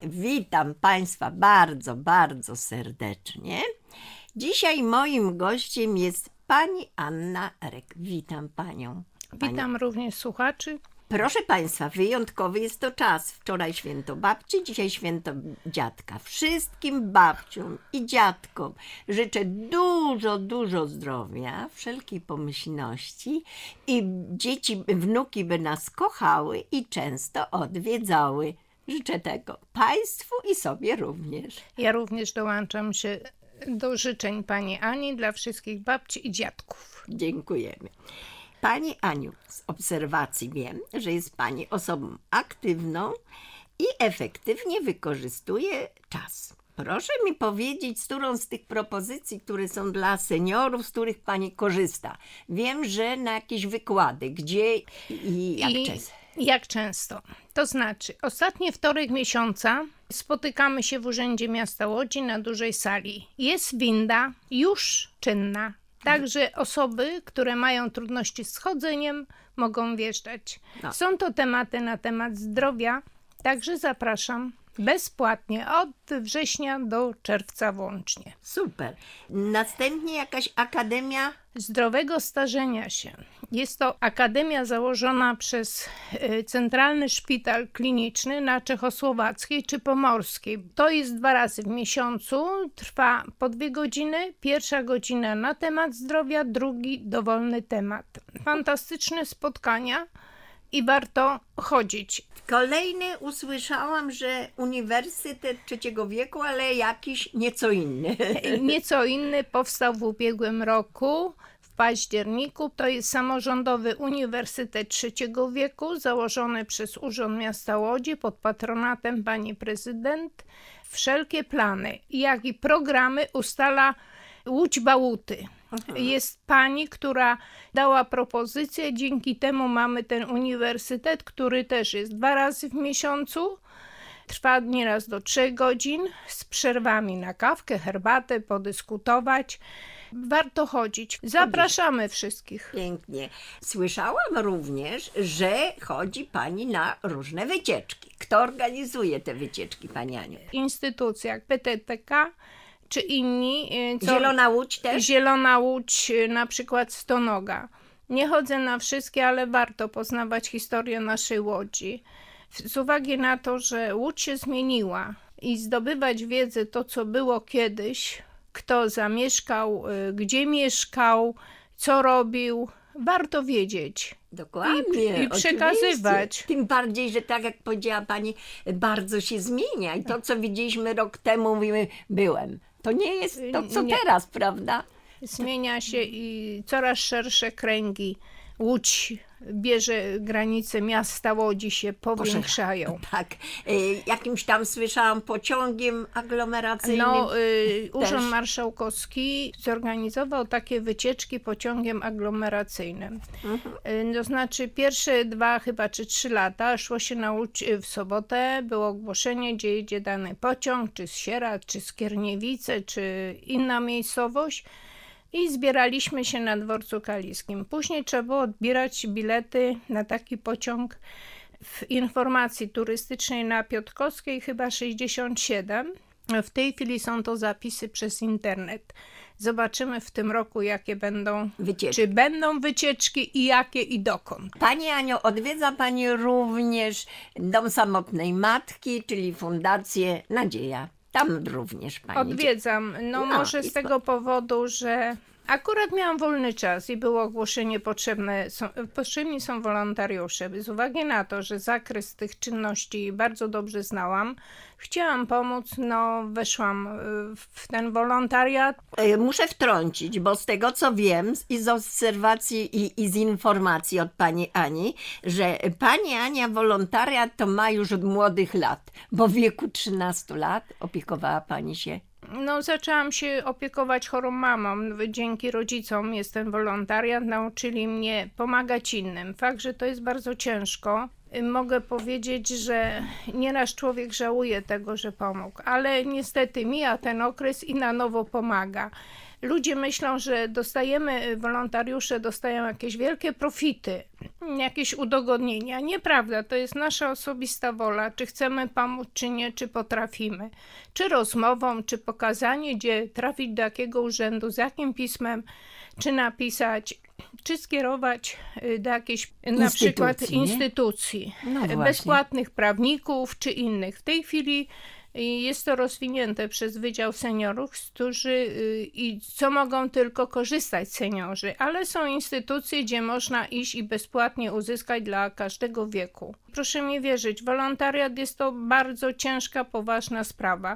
Witam Państwa bardzo, bardzo serdecznie. Dzisiaj moim gościem jest pani Anna Rek. Witam Panią. Witam również słuchaczy. Proszę Państwa, wyjątkowy jest to czas. Wczoraj święto babci, dzisiaj święto dziadka. Wszystkim babciom i dziadkom życzę dużo, dużo zdrowia, wszelkiej pomyślności i dzieci, wnuki by nas kochały i często odwiedzały. Życzę tego Państwu i sobie również. Ja również dołączam się do życzeń pani Ani dla wszystkich babci i dziadków. Dziękujemy. Pani Aniu, z obserwacji wiem, że jest Pani osobą aktywną i efektywnie wykorzystuje czas. Proszę mi powiedzieć, z którą z tych propozycji, które są dla seniorów, z których Pani korzysta. Wiem, że na jakieś wykłady, gdzie i jak często. Jak często? To znaczy, ostatni wtorek miesiąca spotykamy się w Urzędzie Miasta Łodzi na dużej sali. Jest winda już czynna. Także osoby, które mają trudności z chodzeniem, mogą wjeżdżać. No. Są to tematy na temat zdrowia, także zapraszam bezpłatnie od września do czerwca włącznie. Super. Następnie jakaś akademia Zdrowego starzenia się. Jest to akademia założona przez Centralny Szpital Kliniczny na Czechosłowackiej czy Pomorskiej. To jest 2 razy w miesiącu, trwa po 2 godziny. Pierwsza godzina na temat zdrowia, drugi dowolny temat. Fantastyczne spotkania i warto chodzić. Kolejny usłyszałam, że Uniwersytet Trzeciego Wieku, ale jakiś nieco inny. Nieco inny powstał w ubiegłym roku, w październiku. To jest samorządowy Uniwersytet Trzeciego Wieku, założony przez Urząd Miasta Łodzi pod patronatem pani prezydent. Wszelkie plany, jak i programy ustala Łódź Bałuty. Jest pani, która dała propozycję, dzięki temu mamy ten uniwersytet, który też jest 2 razy w miesiącu. Trwa nieraz do 3 godzin z przerwami na kawkę, herbatę, podyskutować. Warto chodzić. Zapraszamy wszystkich. Pięknie. Słyszałam również, że chodzi Pani na różne wycieczki. Kto organizuje te wycieczki, Pani Aniu? Instytucja jak PTTK czy inni. Zielona Łódź też? Zielona Łódź, na przykład Stonoga. Nie chodzę na wszystkie, ale warto poznawać historię naszej Łodzi. Z uwagi na to, że Łódź się zmieniła i zdobywać wiedzę to, co było kiedyś, kto zamieszkał, gdzie mieszkał, co robił, warto wiedzieć. Dokładnie. I przekazywać. Oczywiście. Tym bardziej, że tak jak powiedziała Pani, bardzo się zmienia i to, co widzieliśmy rok temu, mówimy, byłem. To nie jest to, co teraz, prawda? Zmienia się i coraz szersze kręgi. Łódź bierze granice miasta Łodzi, się powiększają. Tak. Jakimś tam słyszałam pociągiem aglomeracyjnym. Urząd Marszałkowski zorganizował takie wycieczki pociągiem aglomeracyjnym. To znaczy pierwsze 2 chyba czy 3 lata szło się na Łódź w sobotę, było ogłoszenie, gdzie jedzie dany pociąg, czy z Sieradz, czy z Kierniewice, czy inna miejscowość. I zbieraliśmy się na dworcu kaliskim. Później trzeba było odbierać bilety na taki pociąg w informacji turystycznej na Piotrkowskiej, chyba 67. W tej chwili są to zapisy przez internet. Zobaczymy w tym roku, jakie będą wycieczki. Czy będą wycieczki i jakie i dokąd. Pani Aniu, odwiedza Pani również Dom Samotnej Matki, czyli Fundację Nadzieja. Tam również Pani odwiedzam. Może z tego powodu, że akurat miałam wolny czas i było ogłoszenie potrzebni są wolontariusze. Z uwagi na to, że zakres tych czynności bardzo dobrze znałam, chciałam pomóc, weszłam w ten wolontariat. Muszę wtrącić, bo z tego co wiem i z obserwacji i z informacji od Pani Ani, że Pani Ania wolontariat to ma już od młodych lat, bo w wieku 13 lat opiekowała Pani się. Zaczęłam się opiekować chorą mamą. Dzięki rodzicom jest ten wolontariat. Nauczyli mnie pomagać innym. Fakt, że to jest bardzo ciężko. Mogę powiedzieć, że nieraz człowiek żałuje tego, że pomógł, ale niestety mija ten okres i na nowo pomaga. Ludzie myślą, że wolontariusze dostają jakieś wielkie profity, jakieś udogodnienia. Nieprawda, to jest nasza osobista wola, czy chcemy pomóc, czy nie, czy potrafimy. Czy rozmową, czy pokazanie, gdzie trafić do jakiego urzędu, z jakim pismem, czy napisać, czy skierować do jakiejś na przykład instytucji, bezpłatnych prawników, czy innych. W tej chwili jest to rozwinięte przez Wydział Seniorów, i co mogą tylko korzystać seniorzy, ale są instytucje, gdzie można iść i bezpłatnie uzyskać dla każdego wieku. Proszę mi wierzyć, wolontariat jest to bardzo ciężka, poważna sprawa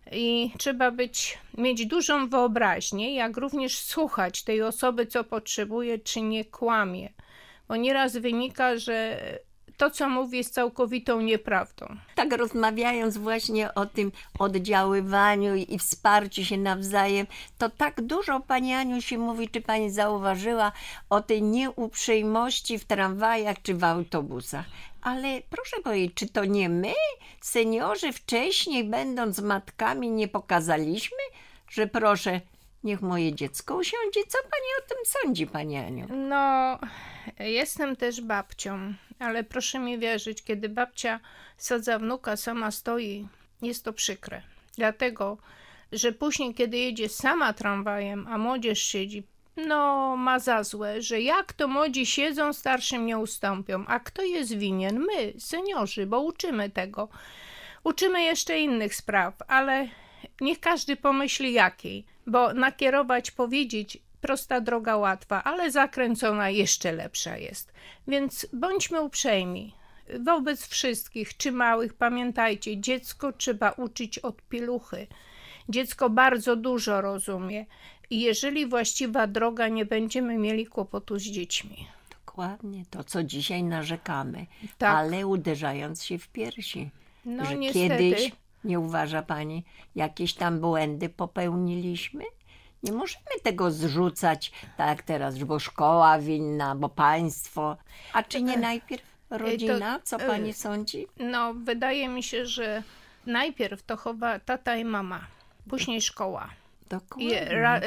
i trzeba mieć dużą wyobraźnię, jak również słuchać tej osoby, co potrzebuje, czy nie kłamie, bo nieraz wynika, że to, co mówi, jest całkowitą nieprawdą. Tak rozmawiając właśnie o tym oddziaływaniu i wsparciu się nawzajem, to tak dużo, pani Aniu, się mówi, czy pani zauważyła, o tej nieuprzejmości w tramwajach czy w autobusach. Ale proszę powiedzieć, czy to nie my, seniorzy, wcześniej będąc matkami, nie pokazaliśmy, że proszę, niech moje dziecko usiądzie? Co pani o tym sądzi, pani Aniu? No, jestem też babcią, ale proszę mi wierzyć, kiedy babcia sadza wnuka, sama stoi, jest to przykre. Dlatego, że później, kiedy jedzie sama tramwajem, a młodzież siedzi, no ma za złe, że jak to młodzi siedzą, starszym nie ustąpią. A kto jest winien? My, seniorzy, bo uczymy tego. Uczymy jeszcze innych spraw, ale niech każdy pomyśli jakiej, bo nakierować, powiedzieć, prosta droga łatwa, ale zakręcona jeszcze lepsza jest. Więc bądźmy uprzejmi. Wobec wszystkich, czy małych, pamiętajcie, dziecko trzeba uczyć od pieluchy. Dziecko bardzo dużo rozumie i jeżeli właściwa droga, nie będziemy mieli kłopotu z dziećmi. Dokładnie, to co dzisiaj narzekamy, tak. Ale uderzając się w piersi, no, że niestety. Kiedyś, nie uważa pani, jakieś tam błędy popełniliśmy? Nie możemy tego zrzucać, tak jak teraz, bo szkoła winna, bo państwo. A czy nie najpierw rodzina? Co pani sądzi? No, wydaje mi się, że najpierw to chowa tata i mama, później szkoła. Dokładnie.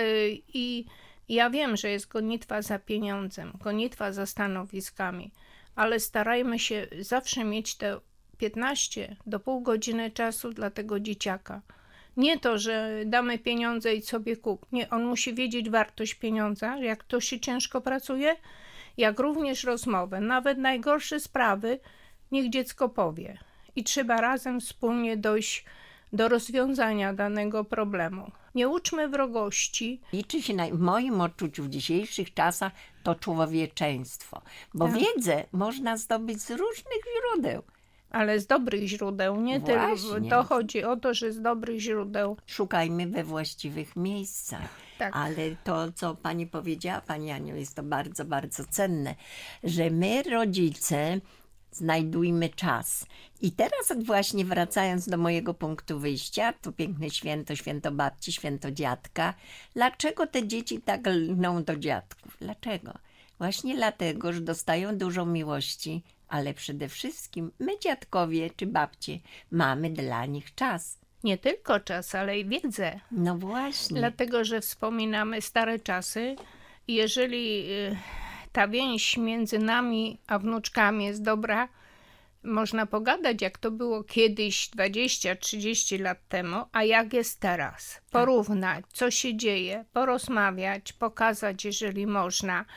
I ja wiem, że jest gonitwa za pieniądzem, gonitwa za stanowiskami, ale starajmy się zawsze mieć te 15 do pół godziny czasu dla tego dzieciaka. Nie to, że damy pieniądze i sobie kup. Nie, on musi wiedzieć wartość pieniądza, jak to się ciężko pracuje, jak również rozmowę. Nawet najgorsze sprawy niech dziecko powie. I trzeba razem wspólnie dojść do rozwiązania danego problemu. Nie uczmy wrogości. Liczy się w moim odczuciu w dzisiejszych czasach to człowieczeństwo, bo wiedzę można zdobyć z różnych źródeł. Ale z dobrych źródeł, nie tylko. To chodzi o to, że z dobrych źródeł. Szukajmy we właściwych miejscach. Tak. Ale to, co pani powiedziała, pani Aniu, jest to bardzo, bardzo cenne, że my, rodzice, znajdujmy czas. I teraz właśnie wracając do mojego punktu wyjścia, to piękne święto, święto babci, święto dziadka. Dlaczego te dzieci tak lgną do dziadków? Dlaczego? Właśnie dlatego, że dostają dużo miłości, ale przede wszystkim my, dziadkowie czy babcie, mamy dla nich czas. Nie tylko czas, ale i wiedzę. No właśnie. Dlatego, że wspominamy stare czasy i jeżeli ta więź między nami a wnuczkami jest dobra, można pogadać, jak to było kiedyś 20-30 lat temu, a jak jest teraz. Porównać, co się dzieje, porozmawiać, pokazać, jeżeli można.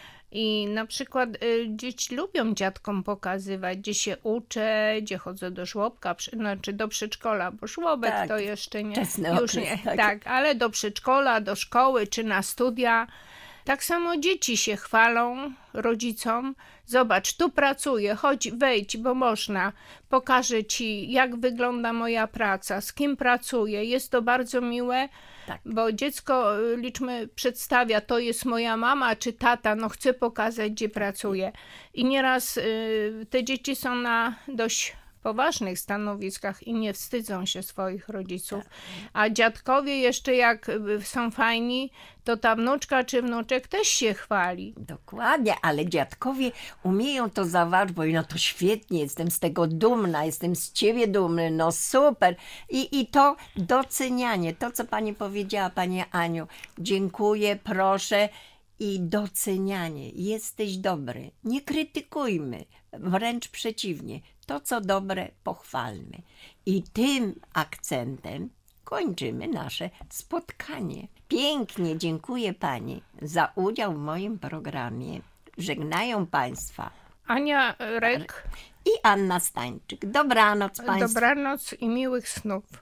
I na przykład dzieci lubią dziadkom pokazywać, gdzie się uczę, gdzie chodzę do żłobka, znaczy do przedszkola, bo żłobek to jeszcze nie. Już nie, tak, ale do przedszkola, do szkoły czy na studia. Tak samo dzieci się chwalą rodzicom. Zobacz, tu pracuję, chodź, wejdź, bo można. Pokażę ci, jak wygląda moja praca, z kim pracuję. Jest to bardzo miłe, bo dziecko, liczmy, przedstawia, to jest moja mama czy tata, no chcę pokazać, gdzie pracuję. I nieraz te dzieci są na dość poważnych stanowiskach i nie wstydzą się swoich rodziców. A dziadkowie jeszcze jak są fajni, to ta wnuczka czy wnuczek też się chwali. Dokładnie, ale dziadkowie umieją to zauważyć, bo no to świetnie, jestem z tego dumna, jestem z ciebie dumny, no super. I to docenianie, to co pani powiedziała, pani Aniu, dziękuję, proszę. i docenianie. Jesteś dobry. Nie krytykujmy, wręcz przeciwnie. To, co dobre, pochwalmy. I tym akcentem kończymy nasze spotkanie. Pięknie dziękuję Pani za udział w moim programie. Żegnają Państwa Ania Rek. i Anna Stańczyk. Dobranoc Państwu. Dobranoc i miłych snów.